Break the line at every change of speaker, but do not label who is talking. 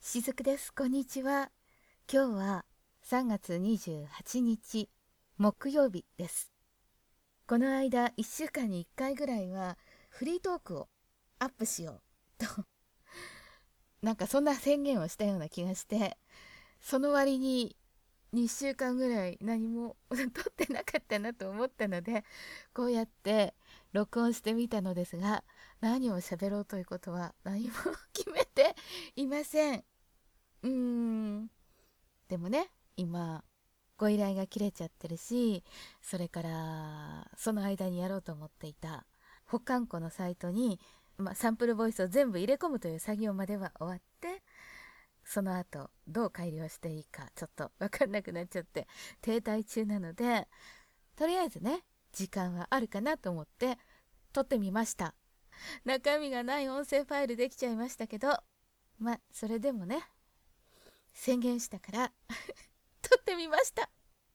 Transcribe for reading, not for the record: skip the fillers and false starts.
しずくです。こんにちは。今日は3月28日木曜日です。この間1週間に1回ぐらいはフリートークをアップしようとなんかそんな宣言をしたような気がして、その割に2週間ぐらい何も撮ってなかったなと思ったので、こうやって録音してみたのですが、何を喋ろうということは何も決めていません。うーんでもね、今ご依頼が切れちゃってるし、それからその間にやろうと思っていた保管庫のサイトに、サンプルボイスを全部入れ込むという作業までは終わって、その後どう改良していいかちょっと分かんなくなっちゃって停滞中なので、とりあえずね、時間はあるかなと思って撮ってみました。中身がない音声ファイルできちゃいましたけど、それでもね、宣言したから撮ってみました。